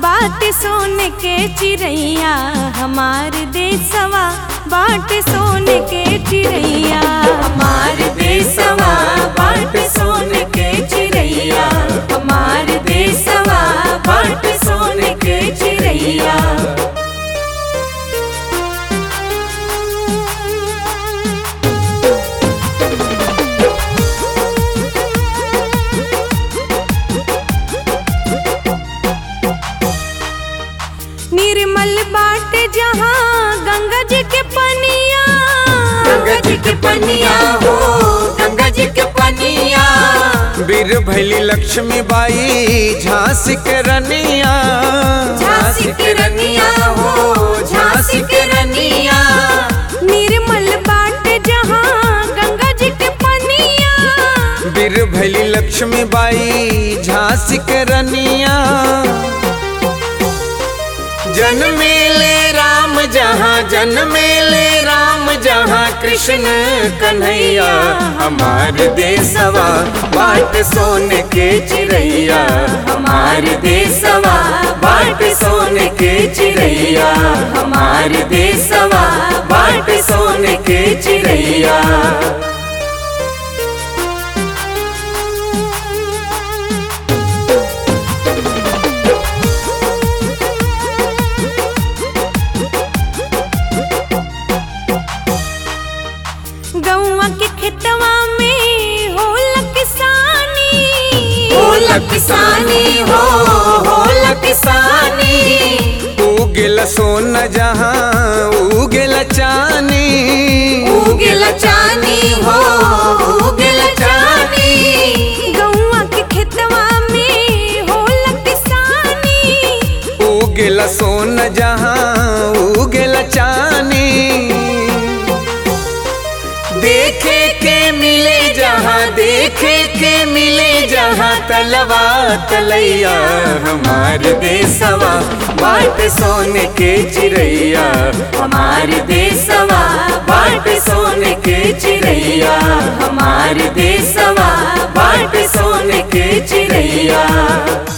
बाट सोने के चिड़ैया हमार देशवा, बाट सोने के चिड़ैया हमार देशवा, बाट सोने के चिड़ैया हमार देशवा, बाट सोने के चिड़ैया। निर्मल बाट जहाँ गंगा जी के पनिया, गंगा जी के पनिया हो, गंगा जी के पनिया। वीर भैली लक्ष्मीबाई झांसी के रनिया, झांसी के रनिया हो, झांसी के रनिया। निर्मल बाट जहाँ गंगा जी के पनिया, वीर भैली लक्ष्मीबाई झांसी के रनिया। जन्मेले राम जहाँ, जन्मेले राम जहाँ, कृष्ण कन्हैया हमार देशवा, बाट सोने के चिड़ैया हमार देशवा, बाट सोने के चिड़ैया हमार देशवा, बाट सोने के चिड़ैया। गौवा के खेतवा में होला किसानी, होला किसानी हो, होला किसानी। उगेला सोना जहाँ उगेला चानी, उगेला चानी हो, उगेला चानी। गौवा के खेतवा में होला किसानी, उगेला सोना जहाँ उगेला चानी। देखे के मिले जहाँ, देखे के मिले जहाँ, तलवा तलैया हमार देशवा, बाट सोने के चिड़ैया हमार देशवा, बाट सोने के चिड़ैया हमार देशवा, बाट सोने के चिड़ैया।